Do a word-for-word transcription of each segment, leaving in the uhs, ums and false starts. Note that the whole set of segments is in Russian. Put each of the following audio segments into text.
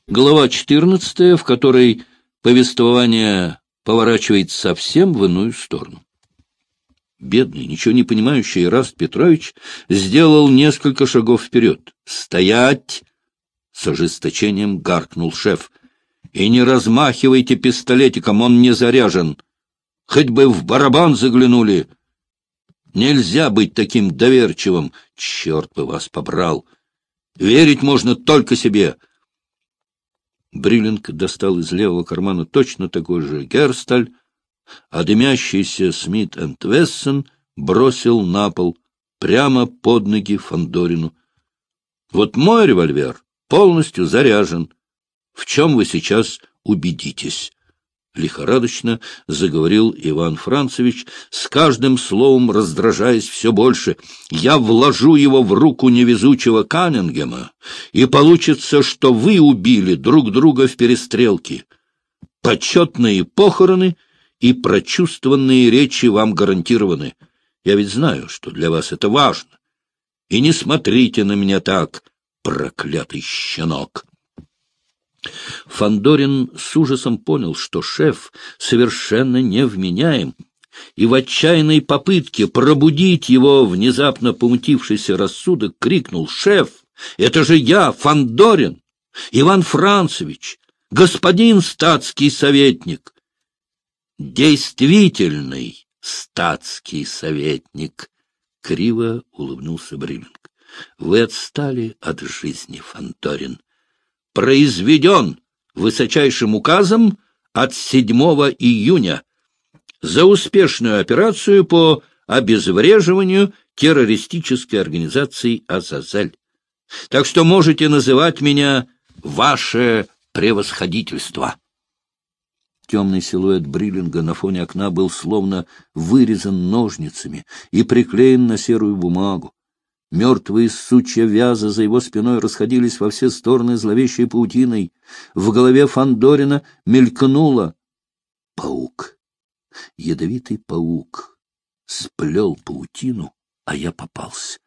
Глава четырнадцатая, в которой повествование поворачивает совсем в иную сторону. Бедный, ничего не понимающий Эраст Петрович сделал несколько шагов вперед. «Стоять!» — с ожесточением гаркнул шеф. «И не размахивайте пистолетиком, он не заряжен. Хоть бы в барабан заглянули. Нельзя быть таким доверчивым. Черт бы вас побрал! Верить можно только себе!» Бриллинг достал из левого кармана точно такой же Герсталь, а дымящийся Смит энд Вессон бросил на пол, прямо под ноги Фандорину. «Вот мой револьвер полностью заряжен. В чем вы сейчас убедитесь?» Лихорадочно заговорил Иван Францевич, с каждым словом раздражаясь все больше. «Я вложу его в руку невезучего Каннингема, и получится, что вы убили друг друга в перестрелке. Почетные похороны и прочувствованные речи вам гарантированы. Я ведь знаю, что для вас это важно. И не смотрите на меня так, проклятый щенок!» Фандорин с ужасом понял, что шеф совершенно невменяем, и в отчаянной попытке пробудить его внезапно помутившийся рассудок крикнул: «Шеф, это же я, Фандорин, Иван Францевич, господин статский советник!» «Действительный статский советник!» — криво улыбнулся Бриллинг. «Вы отстали от жизни, Фандорин. Произведен высочайшим указом от седьмого июня за успешную операцию по обезвреживанию террористической организации «Азазель». Так что можете называть меня «Ваше превосходительство». Темный силуэт Бриллинга на фоне окна был словно вырезан ножницами и приклеен на серую бумагу. Мертвые сучья вяза за его спиной расходились во все стороны зловещей паутиной. В голове Фандорина мелькнуло: паук, ядовитый паук, сплел паутину, а я попался.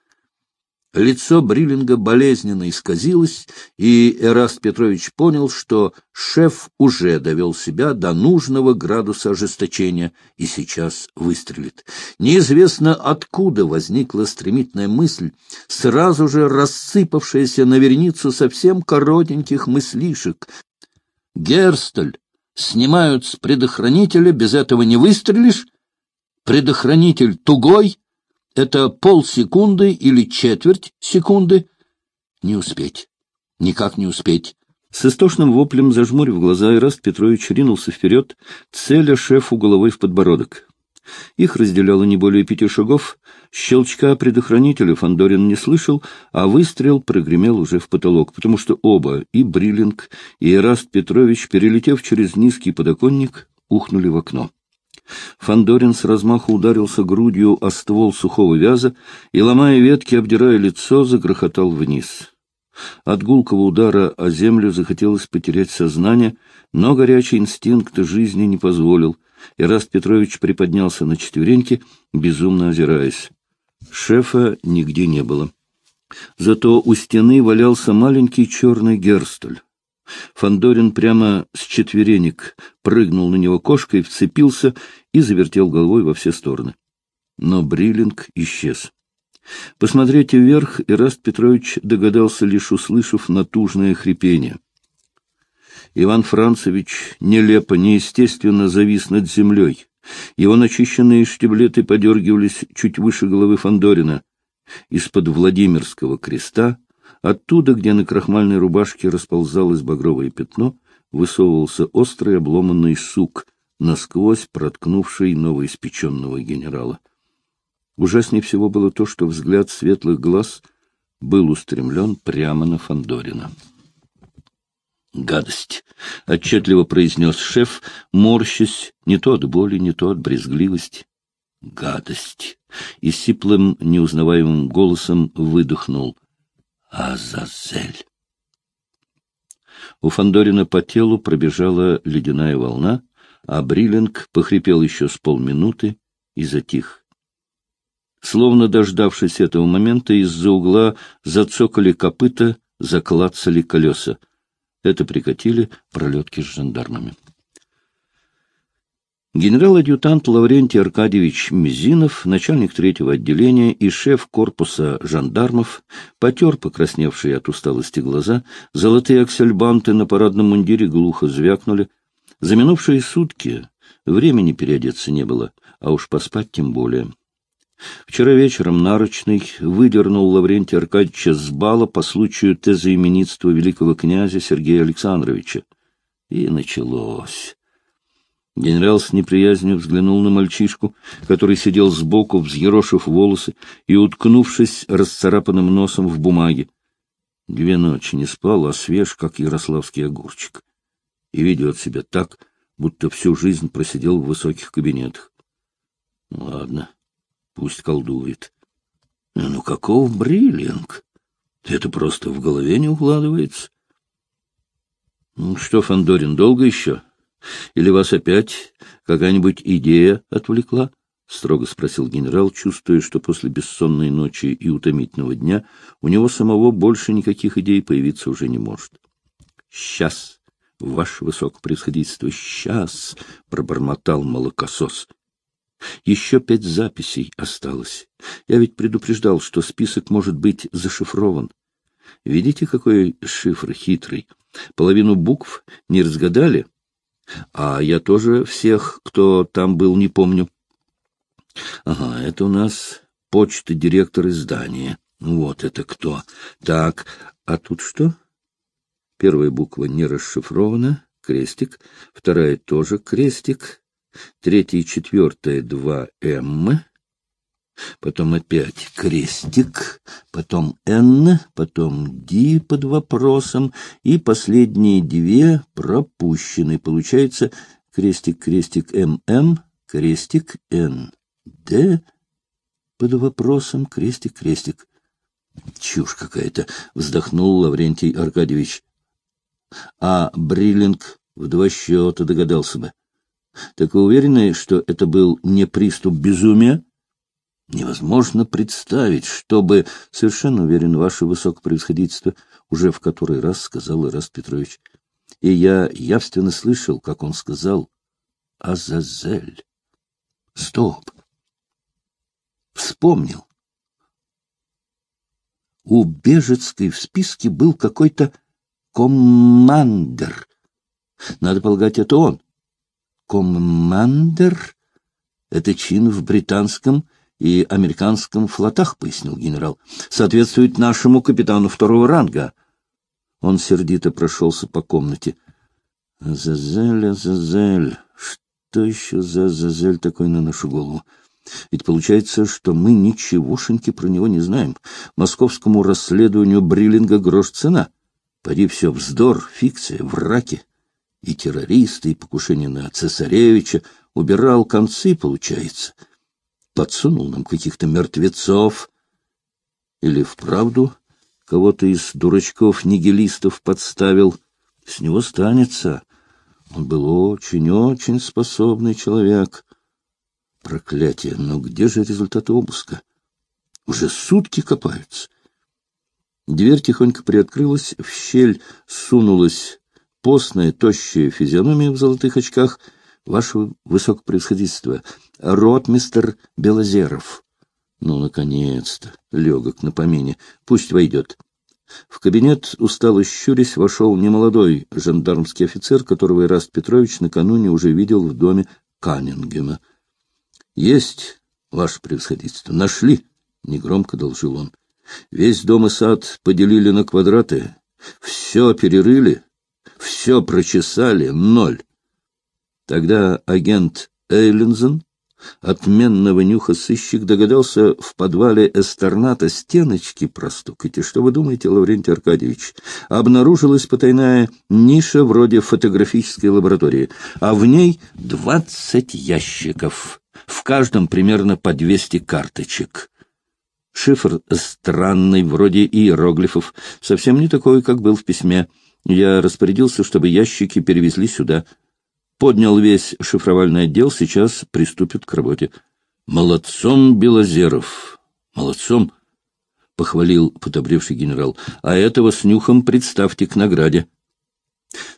Лицо Бриллинга болезненно исказилось, и Эраст Петрович понял, что шеф уже довел себя до нужного градуса ожесточения и сейчас выстрелит. Неизвестно, откуда возникла стремительная мысль, сразу же рассыпавшаяся на вереницу совсем коротеньких мыслишек. «Герсталь снимают с предохранителя, без этого не выстрелишь. Предохранитель тугой. Это полсекунды или четверть секунды. Не успеть. Никак не успеть». С истошным воплем, зажмурив глаза, Эраст Петрович ринулся вперед, целя шефу головой в подбородок. Их разделяло не более пяти шагов. Щелчка предохранителя Фандорин не слышал, а выстрел прогремел уже в потолок, потому что оба, и Бриллинг, и Эраст Петрович, перелетев через низкий подоконник, ухнули в окно. Фандорин с размаху ударился грудью о ствол сухого вяза и, ломая ветки, обдирая лицо, загрохотал вниз. От гулкого удара о землю захотелось потерять сознание, но горячий инстинкт жизни не позволил. Эраст Петрович приподнялся на четвереньки, безумно озираясь. Шефа нигде не было. Зато у стены валялся маленький черный Герсталь. Фандорин прямо с четверенек прыгнул на него кошкой, вцепился и завертел головой во все стороны. Но Бриллинг исчез. Посмотреть вверх Эраст Петрович догадался, лишь услышав натужное хрипение. Иван Францевич нелепо, неестественно завис над землей. Его начищенные штиблеты подергивались чуть выше головы Фандорина. Из-под Владимирского креста, оттуда, где на крахмальной рубашке расползалось багровое пятно, высовывался острый обломанный сук, насквозь проткнувший новоиспеченного генерала. Ужаснее всего было то, что взгляд светлых глаз был устремлен прямо на Фандорина. «Гадость!» — отчетливо произнес шеф, морщась не то от боли, не то от брезгливости. «Гадость!» — и сиплым, неузнаваемым голосом выдохнул: «Азазель!» У Фандорина по телу пробежала ледяная волна, а Бриллинг похрипел еще с полминуты и затих. Словно дождавшись этого момента, из-за угла зацокали копыта, заклацали колеса. Это прикатили пролетки с жандармами. Генерал-адъютант Лаврентий Аркадьевич Мизинов, начальник третьего отделения и шеф корпуса жандармов, потер покрасневшие от усталости глаза, золотые аксельбанты на парадном мундире глухо звякнули. За минувшие сутки времени переодеться не было, а уж поспать тем более. Вчера вечером Нарочный выдернул Лаврентия Аркадьевича с бала по случаю тезоименитства великого князя Сергея Александровича. И началось. Генерал с неприязнью взглянул на мальчишку, который сидел сбоку, взъерошив волосы и уткнувшись расцарапанным носом в бумаге. Две ночи не спал, а свеж, как ярославский огурчик. И ведет себя так, будто всю жизнь просидел в высоких кабинетах. Ну, ладно, пусть колдует. Ну, каков бриллинг? Это просто в голове не укладывается. Ну, что, Фандорин, долго еще? Или вас опять какая-нибудь идея отвлекла? — строго спросил генерал, чувствуя, что после бессонной ночи и утомительного дня у него самого больше никаких идей появиться уже не может. — Сейчас, ваше высокопревосходительство, сейчас! — пробормотал молокосос. — Еще пять записей осталось. Я ведь предупреждал, что список может быть зашифрован. Видите, какой шифр хитрый? Половину букв не разгадали? А я тоже всех, кто там был, не помню. Ага, это у нас почта директор издания. Вот это кто. Так, а тут что? Первая буква не расшифрована, крестик. Вторая тоже крестик. Третья и четвертая два М. Потом опять крестик, потом Н, потом Д под вопросом, и последние две пропущены. Получается крестик, крестик, М М, крестик, Н, Д под вопросом, крестик, крестик. Чушь какая-то, вздохнул Лаврентий Аркадьевич. А бриллинг в два счета догадался бы. Так вы уверены, что это был не приступ безумия? Невозможно представить, чтобы... Совершенно уверен, ваше высокопревосходительство, уже в который раз сказал Ираст Петрович. И я явственно слышал, как он сказал «Азазель». Стоп! Вспомнил. У Бежецкой в списке был какой-то коммандер. Надо полагать, это он. Коммандер — это чин в британском и американском флотах, — пояснил генерал, — соответствует нашему капитану второго ранга. Он сердито прошелся по комнате. Азазель, Азазель, что еще за Азазель такой на нашу голову? Ведь получается, что мы ничегошеньки про него не знаем. Московскому расследованию бриллинга грош цена. Поди все вздор, фикция, враки. И террористы, и покушение на цесаревича. Убирал концы, получается. Подсунул нам каких-то мертвецов. Или вправду кого-то из дурачков-нигилистов подставил. С него станется. Он был очень-очень способный человек. Проклятие, но где же результаты обыска? Уже сутки копаются. Дверь тихонько приоткрылась, в щель сунулась постная, тощая физиономия в золотых очках. Ваше высокопревосходительство, ротмистр Белозеров. Ну, наконец-то, легок на помине. Пусть войдет. В кабинет, устало щурясь, вошел немолодой жандармский офицер, которого Ираст Петрович накануне уже видел в доме Каннингема. — Есть, ваше превосходительство, нашли, — негромко доложил он. — Весь дом и сад поделили на квадраты, все перерыли, все прочесали, ноль. Тогда агент Эйлинзен, отменного нюха сыщик, догадался в подвале эстерната стеночки простукать. И что вы думаете, Лаврентий Аркадьевич? Обнаружилась потайная ниша вроде фотографической лаборатории, а в ней двадцать ящиков, в каждом примерно по двести карточек. Шифр странный, вроде иероглифов, совсем не такой, как был в письме. Я распорядился, чтобы ящики перевезли сюда. Поднял весь шифровальный отдел, сейчас приступит к работе. Молодцом, Белозеров, молодцом, — похвалил подобревший генерал. А этого с нюхом представьте к награде.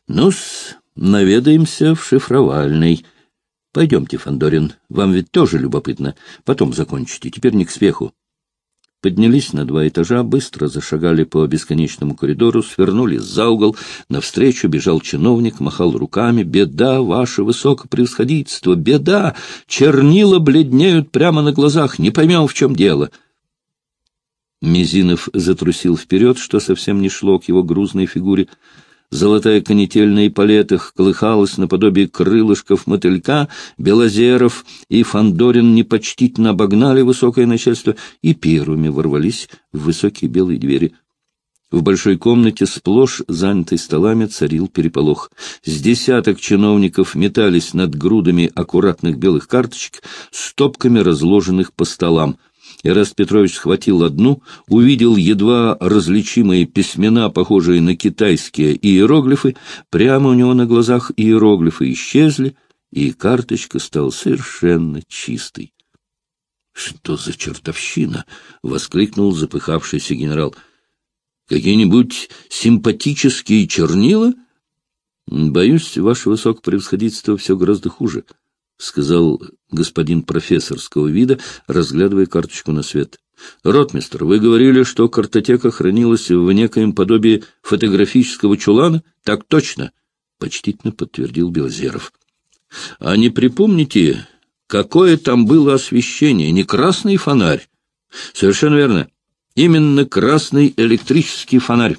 Ну-с, наведаемся в шифровальной. Пойдемте, Фандорин, вам ведь тоже любопытно. Потом закончите, теперь не к спеху. Поднялись на два этажа, быстро зашагали по бесконечному коридору, свернули за угол. Навстречу бежал чиновник, махал руками. «Беда, ваше высокопревосходительство, беда! Чернила бледнеют прямо на глазах, не поймем, в чем дело». Мизинов затрусил вперед, что совсем не шло к его грузной фигуре. Золотая канитель на эполетах колыхалась наподобие крылышков мотылька, Белозеров и Фандорин непочтительно обогнали высокое начальство и первыми ворвались в высокие белые двери. В большой комнате, сплошь занятой столами, царил переполох. С десяток чиновников метались над грудами аккуратных белых карточек, стопками разложенных по столам. Эраст Петрович схватил одну, увидел едва различимые письмена, похожие на китайские иероглифы. Прямо у него на глазах иероглифы исчезли, и карточка стала совершенно чистой. — Что за чертовщина? — воскликнул запыхавшийся генерал. — Какие-нибудь симпатические чернила? — Боюсь, ваше высокопревосходительство, все гораздо хуже, — сказал господин профессорского вида, разглядывая карточку на свет. — Ротмистр, вы говорили, что картотека хранилась в некоем подобии фотографического чулана? — Так точно, — почтительно подтвердил Белозеров. — А не припомните, какое там было освещение? Не красный фонарь? — Совершенно верно. Именно красный электрический фонарь.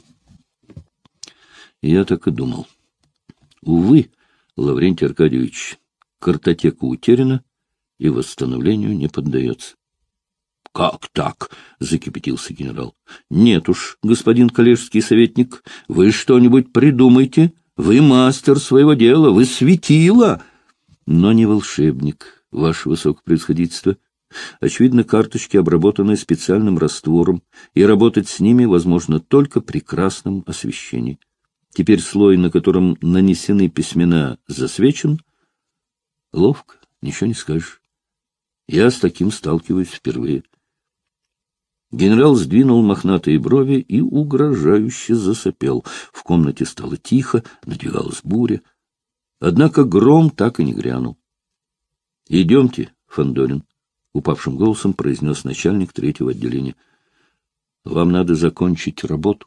Я так и думал. Увы, Лаврентий Аркадьевич, картотека утеряна и восстановлению не поддается. — Как так? — закипятился генерал. — Нет уж, господин коллежский советник, вы что-нибудь придумайте. Вы мастер своего дела, вы светило. Но не волшебник, ваше высокопревосходительство. Очевидно, карточки обработаны специальным раствором, и работать с ними возможно только при красном освещении. Теперь слой, на котором нанесены письмена, засвечен. Ловко, ничего не скажешь. Я с таким сталкиваюсь впервые. Генерал сдвинул мохнатые брови и угрожающе засопел. В комнате стало тихо, надвигалась буря. Однако гром так и не грянул. — Идемте, Фандорин, — упавшим голосом произнес начальник третьего отделения. — Вам надо закончить работу.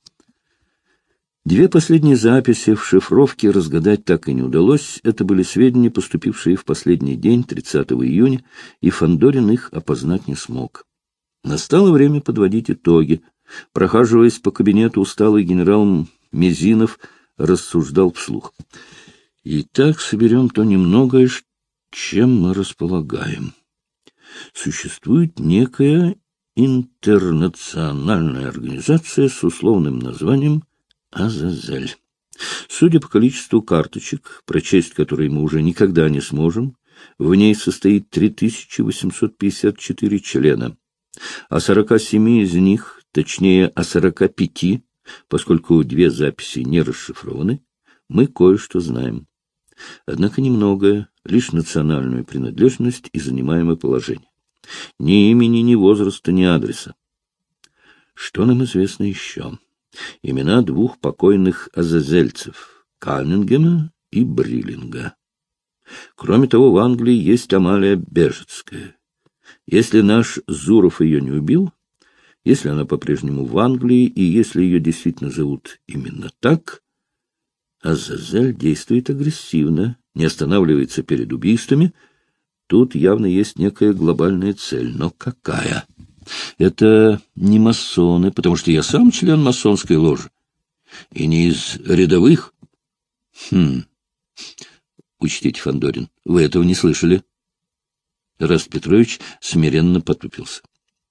Две последние записи в шифровке разгадать так и не удалось. Это были сведения, поступившие в последний день, тридцатого июня, и Фандорин их опознать не смог. Настало время подводить итоги. Прохаживаясь по кабинету, усталый генерал Мизинов рассуждал вслух. Итак, соберем то немногое, чем мы располагаем. Существует некая интернациональная организация с условным названием «Азазель». Судя по количеству карточек, прочесть которые мы уже никогда не сможем, в ней состоит три тысячи восемьсот пятьдесят четыре члена. О сорока семи из них, точнее о сорока пяти, поскольку две записи не расшифрованы, мы кое-что знаем. Однако немногое, лишь национальную принадлежность и занимаемое положение. Ни имени, ни возраста, ни адреса. Что нам известно еще? Имена двух покойных азазельцев — Каннингема и Бриллинга. Кроме того, в Англии есть Амалия Бежецкая. Если наш Зуров ее не убил, если она по-прежнему в Англии, и если ее действительно зовут именно так, Азазель действует агрессивно, не останавливается перед убийствами. Тут явно есть некая глобальная цель. Но какая? Это не масоны, потому что я сам член масонской ложи. И не из рядовых. Хм. Учтите, Фандорин, вы этого не слышали. Эраст Петрович смиренно потупился.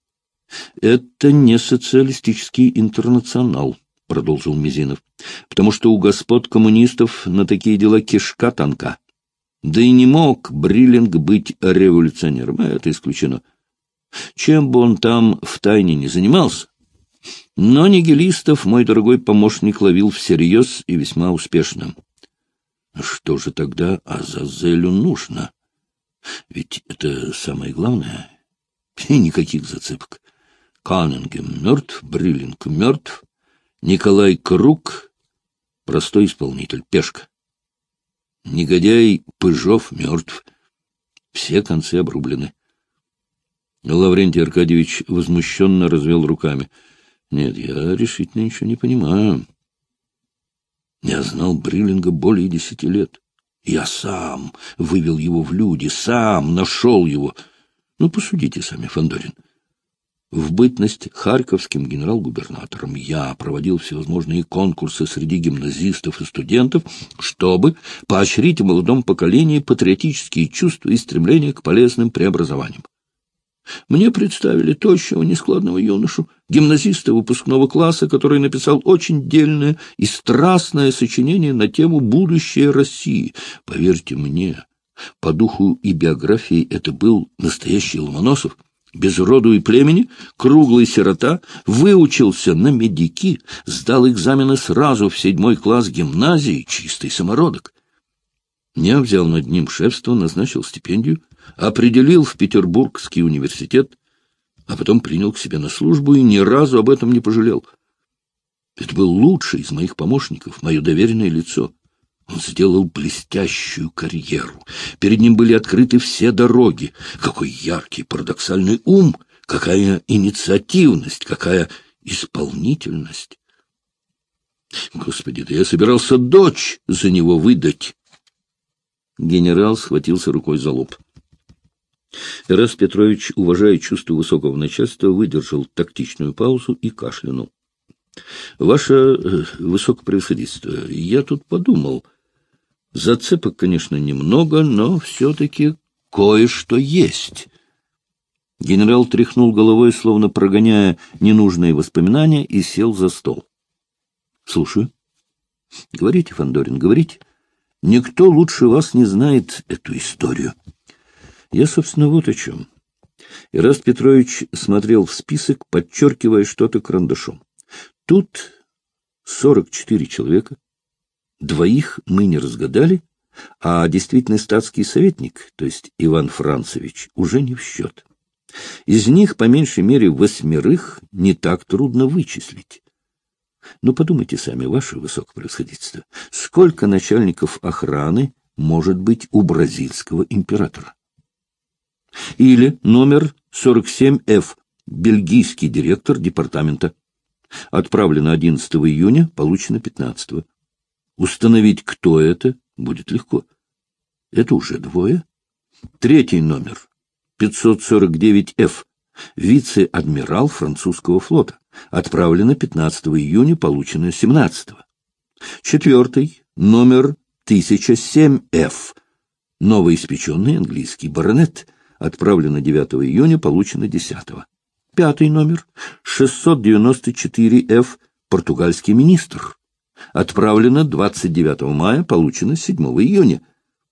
Это не социалистический интернационал, продолжил Мизинов, потому что у господ коммунистов на такие дела кишка тонка. Да и не мог Бриллинг быть революционером, а это исключено. Чем бы он там втайне не занимался, но нигилистов мой дорогой помощник ловил всерьез и весьма успешно. Что же тогда Азазелю нужно? Ведь это самое главное. И никаких зацепок. Каннингем мертв, Бриллинг мертв, Николай Круг Простой исполнитель, пешка. Негодяй Пыжов мертв. Все концы обрублены. Лаврентий Аркадьевич возмущенно развел руками. Нет, я решительно ничего не понимаю. Я знал Бриллинга более десяти лет. Я сам вывел его в люди, сам нашел его. Ну, посудите сами, Фандорин. В бытность харьковским генерал-губернатором я проводил всевозможные конкурсы среди гимназистов и студентов, чтобы поощрить в молодом поколении патриотические чувства и стремления к полезным преобразованиям. Мне представили тощего, нескладного юношу, гимназиста выпускного класса, который написал очень дельное и страстное сочинение на тему «Будущее России». Поверьте мне, по духу и биографии это был настоящий Ломоносов. Без роду и племени, круглый сирота, выучился на медики, сдал экзамены сразу в седьмой класс гимназии, чистый самородок. Я взял над ним шефство, назначил стипендию, определил в Петербургский университет, а потом принял к себе на службу и ни разу об этом не пожалел. Это был лучший из моих помощников, мое доверенное лицо. Он сделал блестящую карьеру. Перед ним были открыты все дороги. Какой яркий, парадоксальный ум, какая инициативность, какая исполнительность. Господи, да я собирался дочь за него выдать. Генерал схватился рукой за лоб. Эраст Петрович, уважая чувство высокого начальства, выдержал тактичную паузу и кашлянул. — Ваше высокопревосходительство, я тут подумал. Зацепок, конечно, немного, но все-таки кое-что есть. Генерал тряхнул головой, словно прогоняя ненужные воспоминания, и сел за стол. — Слушаю. — Говорите, Фандорин, говорите. Никто лучше вас не знает эту историю. Я, собственно, вот о чем. Эраст Петрович смотрел в список, подчеркивая что-то карандашом. Тут сорок четыре человека. Двоих мы не разгадали, а действительно статский советник, то есть Иван Францевич, уже не в счет. Из них, по меньшей мере, восьмерых не так трудно вычислить. Но подумайте сами, ваше высокопревосходительство, сколько начальников охраны может быть у бразильского императора? Или номер сорок семь эф, бельгийский директор департамента. Отправлено одиннадцатого июня, получено пятнадцатого. Установить, кто это, будет легко. Это уже двое. Третий номер, пятьсот сорок девять эф, вице-адмирал французского флота. Отправлено пятнадцатого июня, получено семнадцатого. Четвертый, номер тысяча семь эф, новоиспеченный английский баронет. Отправлено девятого июня, получено десятого. Пятый номер, шестьсот девяносто четыре эф, португальский министр. Отправлено двадцать девятого мая, получено седьмого июня.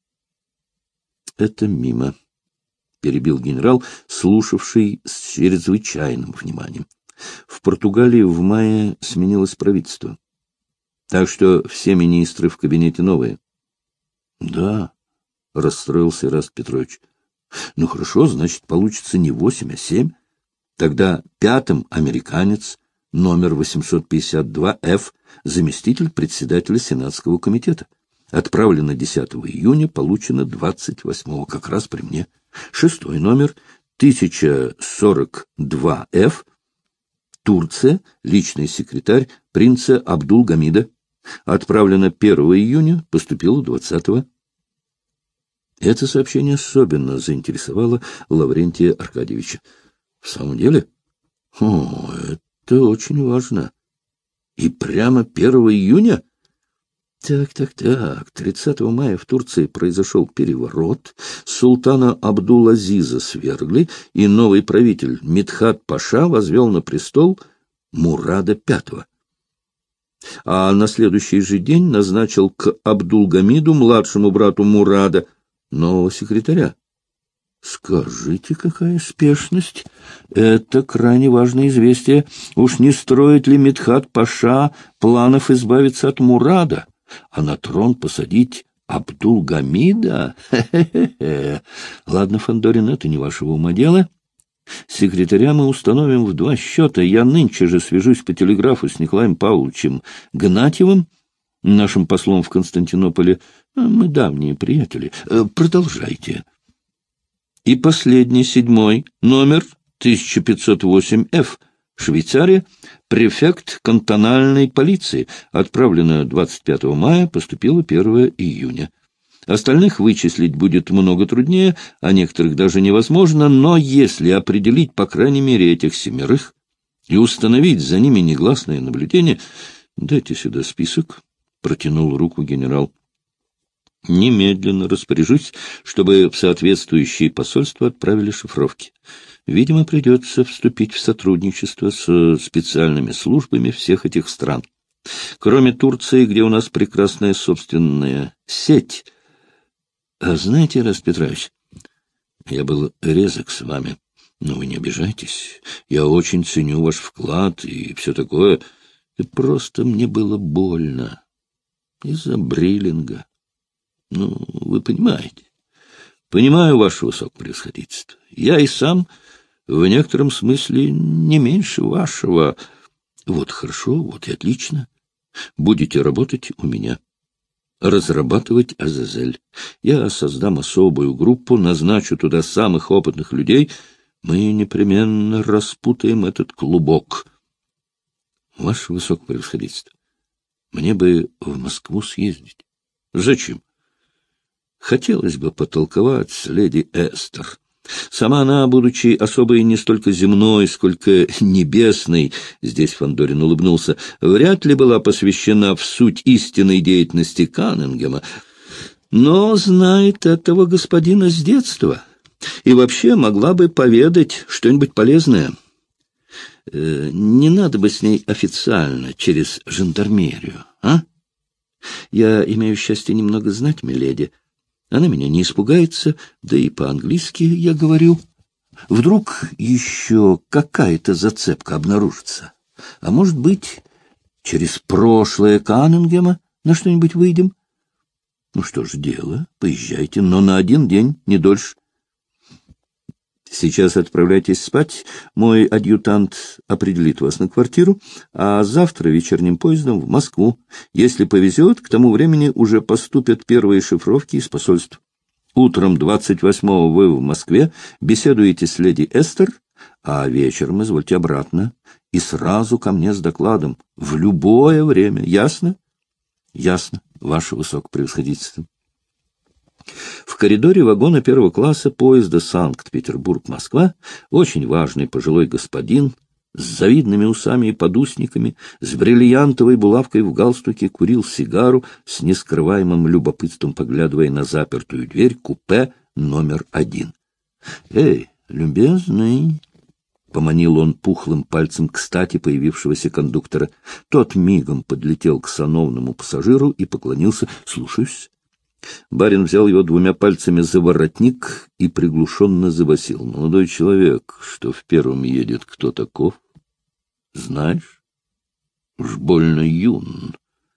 Это мимо, — перебил генерал, слушавший с чрезвычайным вниманием. В Португалии в мае сменилось правительство. Так что все министры в кабинете новые. — Да, — расстроился Эраст Петрович. — Ну хорошо, значит, получится не восемь, а семь. Тогда пятым американец, номер восемьсот пятьдесят два эф, заместитель председателя Сенатского комитета. Отправлено десятого июня, получено двадцать восьмого, как раз при мне. Шестой номер, тысяча сорок два эф, Турция, личный секретарь принца Абдул-Гамида. Отправлено первого июня, поступило двадцатого. Это сообщение особенно заинтересовало Лаврентия Аркадьевича. В самом деле? О, это очень важно. И прямо первого июня? Так, так, так. тридцатого мая в Турции произошел переворот. Султана Абдул-Азиза свергли, и новый правитель Мидхат-паша возвел на престол Мурада пятого. А на следующий же день назначил к Абдул-Гамиду, младшему брату Мурада, нового секретаря. Скажите, какая спешность! Это крайне важное известие. Уж не строит ли Мидхат-паша планов избавиться от Мурада, а на трон посадить Абдул-Гамида? Хе-хе-хе. Ладно, Фандорин, это не вашего ума дело. Секретаря мы установим в два счета. Я нынче же свяжусь по телеграфу с Николаем Павловичем Гнатьевым. нашим послом в Константинополе. Мы давние приятели. Продолжайте. И последний, седьмой, номер тысяча пятьсот восемь эф, Швейцария, префект кантональной полиции. Отправлено двадцать пятого мая, поступило первого июня. Остальных вычислить будет много труднее, а некоторых даже невозможно, но если определить, по крайней мере, этих семерых и установить за ними негласное наблюдение... Дайте сюда список, — протянул руку генерал. Немедленно распоряжусь, чтобы в соответствующие посольства отправили шифровки. Видимо, придется вступить в сотрудничество с специальными службами всех этих стран. Кроме Турции, где у нас прекрасная собственная сеть. А знаете, Раст Петрович, я был резок с вами, но вы не обижайтесь. Я очень ценю ваш вклад и все такое. И просто мне было больно из-за Бриллинга. Ну, вы понимаете. Понимаю ваше высокопревосходительство. Я и сам в некотором смысле не меньше вашего. Вот хорошо, вот и отлично. Будете работать у меня. Разрабатывать Азазель. Я создам особую группу, назначу туда самых опытных людей. Мы непременно распутаем этот клубок. Ваше высокопревосходительство, мне бы в Москву съездить. Зачем? Хотелось бы потолковать с леди Эстер. Сама она, будучи особой не столько земной, сколько небесной, здесь Фандорин улыбнулся, вряд ли была посвящена в суть истинной деятельности Каннингема, но знает этого господина с детства и вообще могла бы поведать что-нибудь полезное. Не надо бы с ней официально через жандармерию, а? Я имею счастье немного знать миледи. Она меня не испугается, да и по-английски я говорю. Вдруг еще какая-то зацепка обнаружится. А может быть, через прошлое Каннингема на что-нибудь выйдем? Ну что ж, дело, поезжайте, но на один день, не дольше. Сейчас отправляйтесь спать, мой адъютант определит вас на квартиру, а завтра вечерним поездом в Москву. Если повезет, к тому времени уже поступят первые шифровки из посольств. Утром двадцать восьмого вы в Москве беседуете с леди Эстер, а вечером извольте обратно и сразу ко мне с докладом, в любое время. Ясно? Ясно, ваше высокопревосходительство. В коридоре вагона первого класса поезда Санкт-Петербург-Москва очень важный пожилой господин с завидными усами и подусниками, с бриллиантовой булавкой в галстуке курил сигару, с нескрываемым любопытством поглядывая на запертую дверь купе номер один. — Эй, любезный! — поманил он пухлым пальцем кстати появившегося кондуктора. Тот мигом подлетел к сановному пассажиру и поклонился. — Слушаюсь. Барин взял его двумя пальцами за воротник и приглушенно забасил. — Молодой человек, что в первом едет, кто таков? Знаешь? Уж больно юн.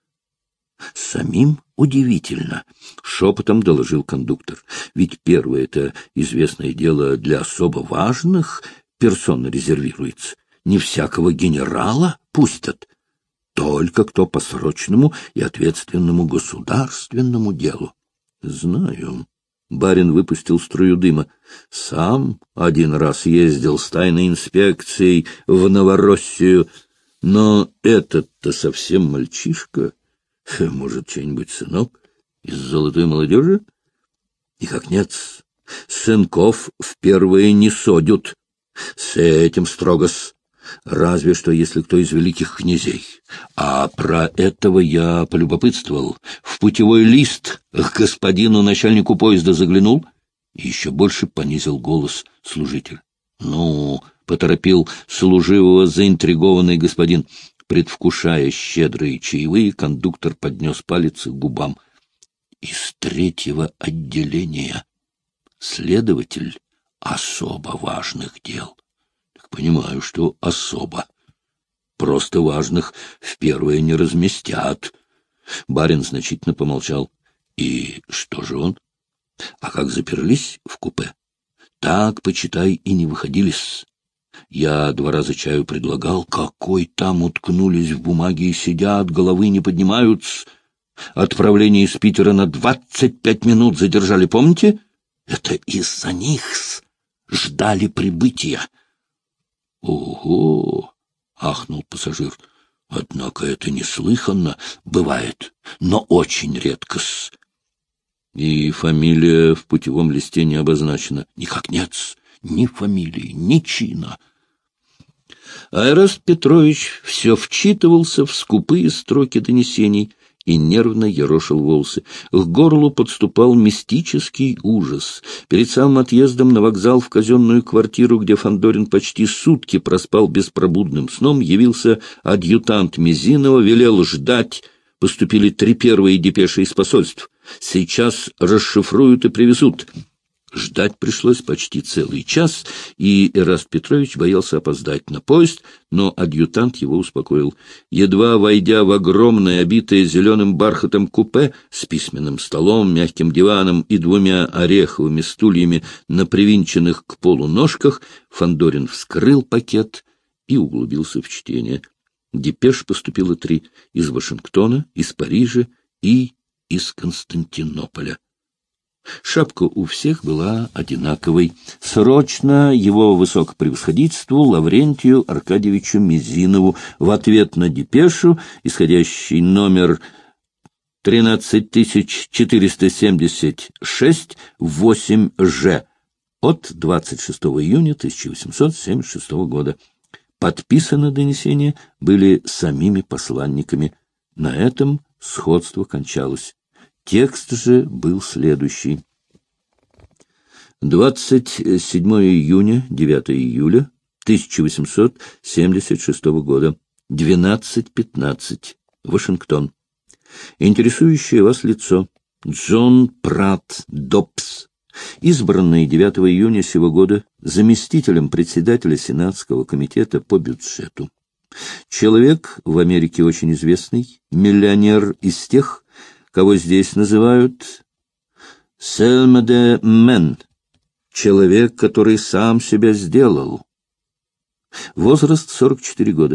— Самим удивительно, — шепотом доложил кондуктор. — Ведь первое — это известное дело для особо важных персон резервируется. Не всякого генерала пустят. Только кто по срочному и ответственному государственному делу. — Знаю. Барин выпустил струю дыма. Сам один раз ездил с тайной инспекцией в Новороссию, но этот-то совсем мальчишка. Может, чей-нибудь сынок из золотой молодежи? И как нет, сынков в первые не содят. С этим строго-с. Разве что, если кто из великих князей. А про этого я полюбопытствовал. В путевой лист к господину начальнику поезда заглянул и еще больше понизил голос служитель. Ну, поторопил служивого заинтригованный господин. Предвкушая щедрые чаевые, кондуктор поднес палец к губам. Из третьего отделения. Следователь особо важных дел. Понимаю, что особо. Просто важных в первое не разместят. Барин значительно помолчал. И что же он? А как заперлись в купе? Так, почитай, и не выходили-с. Я два раза чаю предлагал. Какой там уткнулись в бумаги и сидят, головы не поднимаются. Отправление из Питера на двадцать пять минут задержали, помните? Это из-за них ждали прибытия. — Ого! — ахнул пассажир. — Однако это неслыханно. Бывает, но очень редко-с. И фамилия в путевом листе не обозначена. Никак нет, ни фамилии, ни чина. Аэраст Петрович все вчитывался в скупые строки донесений и нервно ерошил волосы. К горлу подступал мистический ужас. Перед самым отъездом на вокзал в казенную квартиру, где Фандорин почти сутки проспал беспробудным сном, явился адъютант Мизинова, велел ждать. Поступили три первые депеши из посольств. Сейчас расшифруют и привезут. Ждать пришлось почти целый час, и Эраст Петрович боялся опоздать на поезд, но адъютант его успокоил. Едва войдя в огромное, обитое зеленым бархатом купе с письменным столом, мягким диваном и двумя ореховыми стульями на привинченных к полу ножках, Фандорин вскрыл пакет и углубился в чтение. Депеш поступило три — из Вашингтона, из Парижа и из Константинополя. Шапка у всех была одинаковой. Срочно его высокопревосходительству Лаврентию Аркадьевичу Мизинову в ответ на депешу, исходящий номер тринадцать тысяч четыреста семьдесят шесть восемь Ж от двадцать шестого июня тысяча восемьсот семьдесят шестого года. Подписаны донесения были самими посланниками. На этом сходство кончалось. Текст же был следующий. двадцать седьмого июня, девятого июля тысяча восемьсот семьдесят шестого года, двенадцать пятнадцать, Вашингтон. Интересующее вас лицо Джон Пратт Доббс, избранный девятого июня сего года заместителем председателя Сенатского комитета по бюджету. Человек в Америке очень известный, миллионер из тех, кого здесь называют «self made man», человек, который сам себя сделал. Возраст сорок четыре года.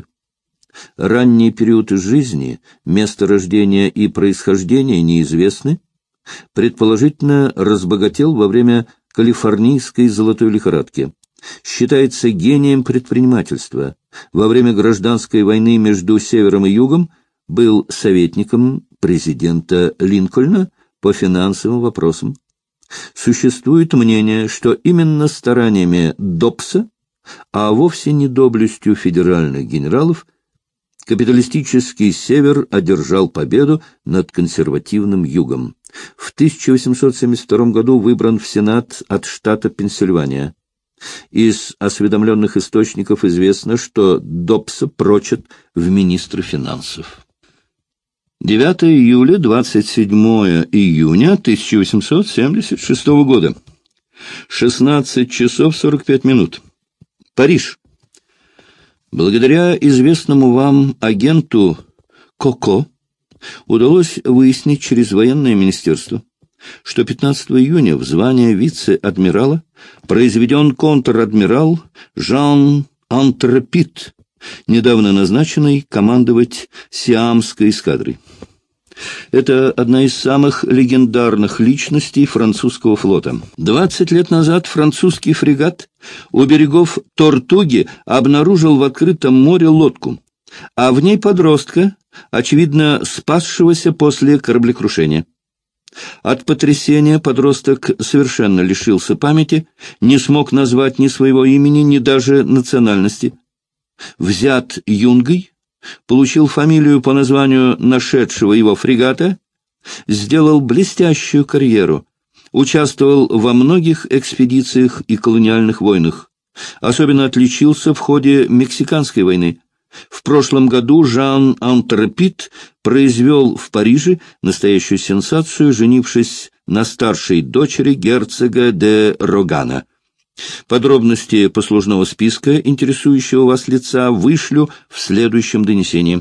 Ранние периоды жизни, место рождения и происхождения неизвестны. Предположительно, разбогател во время калифорнийской золотой лихорадки. Считается гением предпринимательства. Во время гражданской войны между Севером и Югом был советником президента Линкольна по финансовым вопросам. Существует мнение, что именно стараниями Доббса, а вовсе не доблестью федеральных генералов, капиталистический Север одержал победу над консервативным Югом. В тысяча восемьсот семьдесят втором году выбран в Сенат от штата Пенсильвания. Из осведомленных источников известно, что Доббса прочат в министры финансов. девятого июля, двадцать седьмого июня тысяча восемьсот семьдесят шестого года. шестнадцать часов сорок пять минут. Париж. Благодаря известному вам агенту Коко удалось выяснить через военное министерство, что пятнадцатого июня в звание вице-адмирала произведен контр-адмирал Жан Антрепит, недавно назначенный командовать Сиамской эскадрой. Это одна из самых легендарных личностей французского флота. Двадцать лет назад французский фрегат у берегов Тортуги обнаружил в открытом море лодку, а в ней подростка, очевидно, спасшегося после кораблекрушения. От потрясения подросток совершенно лишился памяти, не смог назвать ни своего имени, ни даже национальности. Взят юнгой, получил фамилию по названию нашедшего его фрегата, сделал блестящую карьеру, участвовал во многих экспедициях и колониальных войнах. Особенно отличился в ходе Мексиканской войны. В прошлом году Жан Антрепит произвел в Париже настоящую сенсацию, женившись на старшей дочери герцога де Рогана. Подробности послужного списка интересующего вас лица вышлю в следующем донесении.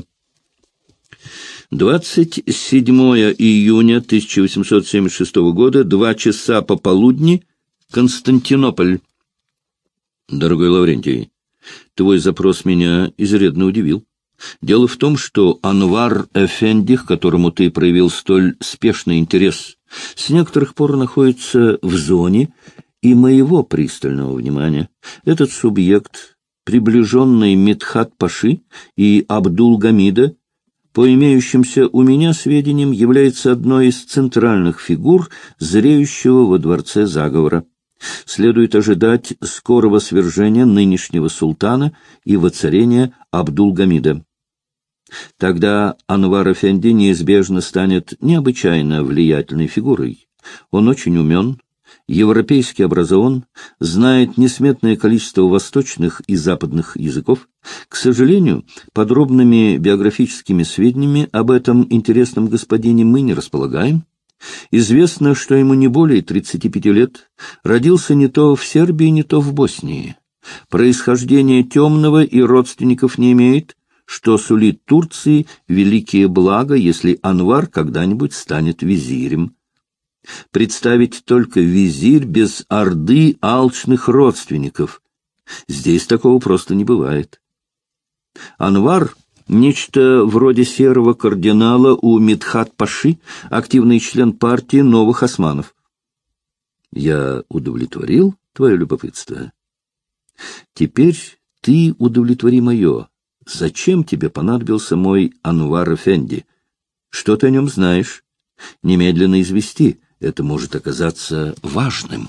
двадцать седьмого июня тысяча восемьсот семьдесят шестого года, два часа пополудни, Константинополь. Дорогой Лаврентий, твой запрос меня изрядно удивил. Дело в том, что Анвар Эфенди, к которому ты проявил столь спешный интерес, с некоторых пор находится в зоне и моего пристального внимания. Этот субъект, приближенный Мидхат-паши и Абдул-Гамида, по имеющимся у меня сведениям, является одной из центральных фигур зреющего во дворце заговора. Следует ожидать скорого свержения нынешнего султана и воцарения Абдул-Гамида. Тогда Анвар Эфенди неизбежно станет необычайно влиятельной фигурой. Он очень умен, европейски образован, знает несметное количество восточных и западных языков. К сожалению, подробными биографическими сведениями об этом интересном господине мы не располагаем. Известно, что ему не более тридцати пяти лет, родился не то в Сербии, не то в Боснии. Происхождение темного и родственников не имеет, что сулит Турции великие блага, если Анвар когда-нибудь станет визирем. Представить только визирь без орды алчных родственников. Здесь такого просто не бывает. Анвар — нечто вроде серого кардинала у Мидхат-паши, активный член партии новых османов. Я удовлетворил твое любопытство. Теперь ты удовлетвори мое. Зачем тебе понадобился мой Анвар Эфенди? Что ты о нем знаешь? Немедленно извести. Это может оказаться важным.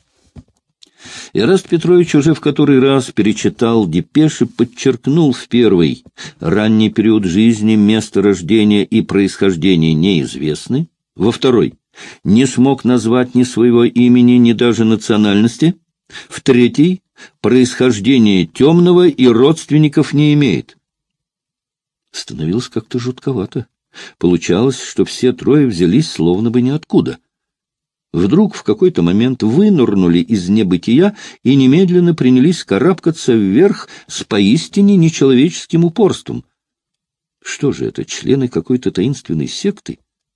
Ираст Петрович уже в который раз перечитал депеши, подчеркнул в первый: ранний период жизни, место рождения и происхождения неизвестны. Во второй: не смог назвать ни своего имени, ни даже национальности. В третий: происхождение темного и родственников не имеет. Становилось как-то жутковато. Получалось, что все трое взялись словно бы ниоткуда. Вдруг в какой-то момент вынырнули из небытия и немедленно принялись карабкаться вверх с поистине нечеловеческим упорством. Что же это, члены какой-то таинственной секты?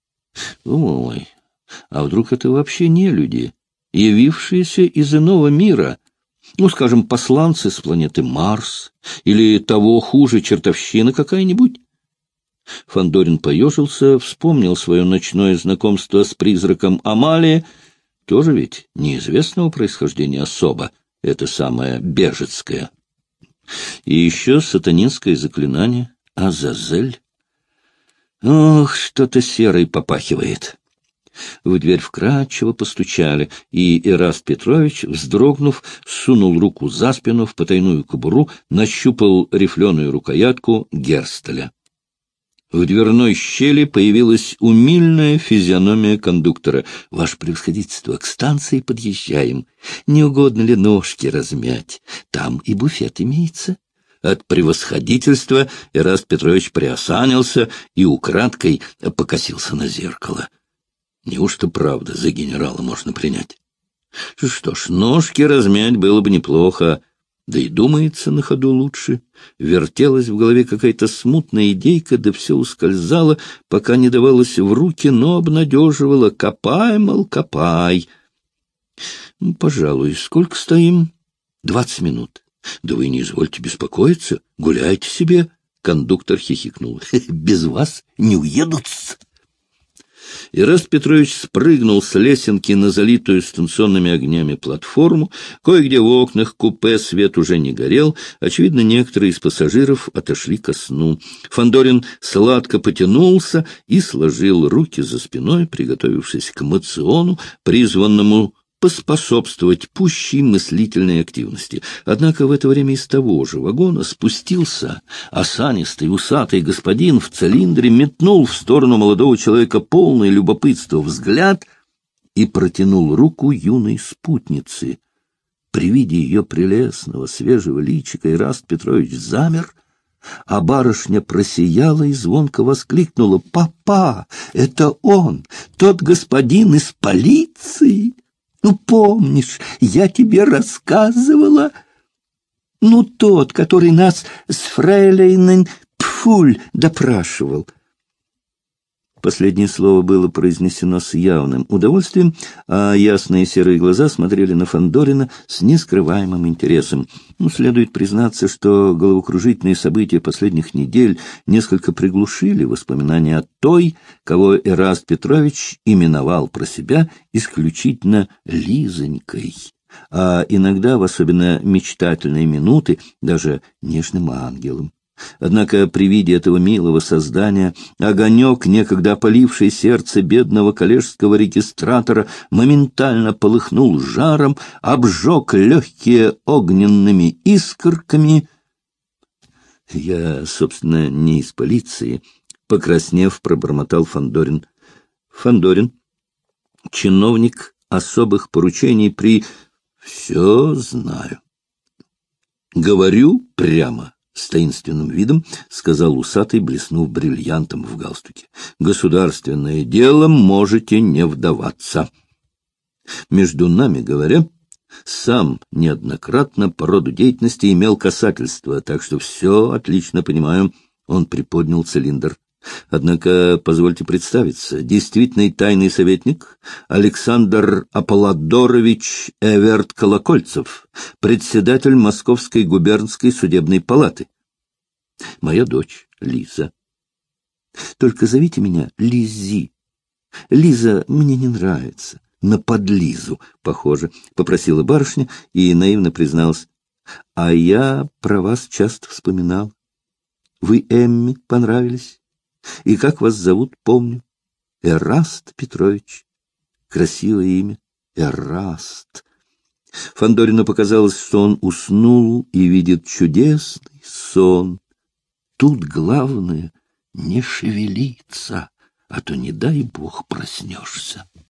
Ой, а вдруг это вообще не люди, явившиеся из иного мира? Ну, скажем, посланцы с планеты Марс, или того хуже, чертовщина какая-нибудь? Фандорин поежился, вспомнил свое ночное знакомство с призраком Амалии, тоже ведь неизвестного происхождения особа, это самое бежецкое. И еще сатанинское заклинание Азазель. Ох, что-то серой попахивает. В дверь вкрадчиво постучали, и Ираст Петрович, вздрогнув, сунул руку за спину в потайную кобуру, нащупал рифленую рукоятку Герстеля. В дверной щели появилась умильная физиономия кондуктора. — Ваше превосходительство, к станции подъезжаем. Не угодно ли ножки размять? Там и буфет имеется. От превосходительства Ираст Петрович приосанился и украдкой покосился на зеркало. Неужто правда за генерала можно принять? Что ж, ножки размять было бы неплохо, да и думается на ходу лучше. Вертелась в голове какая-то смутная идейка, да все ускользала, пока не давалась в руки, но обнадеживала. Копай, мол, копай. Ну, пожалуй, сколько стоим? Двадцать минут. Да вы не извольте беспокоиться, гуляйте себе. Кондуктор хихикнул. Без вас не уедут-с. Ираст Петрович спрыгнул с лесенки на залитую станционными огнями платформу. Кое-где в окнах купе свет уже не горел. Очевидно, некоторые из пассажиров отошли ко сну. Фандорин сладко потянулся и сложил руки за спиной, приготовившись к моциону, призванному поспособствовать пущей мыслительной активности. Однако в это время из того же вагона спустился осанистый усатый господин в цилиндре, метнул в сторону молодого человека полный любопытства взгляд и протянул руку юной спутнице. При виде ее прелестного свежего личика Ираст Петрович замер, а барышня просияла и звонко воскликнула: «Папа, это он, тот господин из полиции! Ну, помнишь, я тебе рассказывала? Ну, тот, который нас с фрейлейнен Пфуль допрашивал». Последнее слово было произнесено с явным удовольствием, а ясные серые глаза смотрели на Фандорина с нескрываемым интересом. Ну, следует признаться, что головокружительные события последних недель несколько приглушили воспоминания о той, кого Эраст Петрович именовал про себя исключительно Лизонькой, а иногда, в особенно мечтательные минуты, даже нежным ангелом. Однако при виде этого милого создания огонек, некогда опаливший сердце бедного коллежского регистратора, моментально полыхнул жаром, обжег легкие огненными искорками. Я, собственно, не из полиции, покраснев, пробормотал Фандорин. Фандорин, чиновник особых поручений при... Все знаю. Говорю прямо. С таинственным видом сказал усатый, блеснув бриллиантом в галстуке. Государственное дело можете не вдаваться. Между нами говоря, сам неоднократно по роду деятельности имел касательство, так что все отлично понимаю. Он приподнял цилиндр. Однако, позвольте представиться, действительный тайный советник Александр Аполлодорович Эверт Колокольцев, председатель Московской губернской судебной палаты. Моя дочь Лиза. Только зовите меня Лизи. Лиза мне не нравится. На подлизу, похоже, попросила барышня и наивно призналась. А я про вас часто вспоминал. Вы Эмме понравились? И как вас зовут, помню. Эраст Петрович. Красивое имя. Эраст. Фандорину показалось, что он уснул и видит чудесный сон. Тут главное — не шевелиться, а то, не дай бог, проснешься.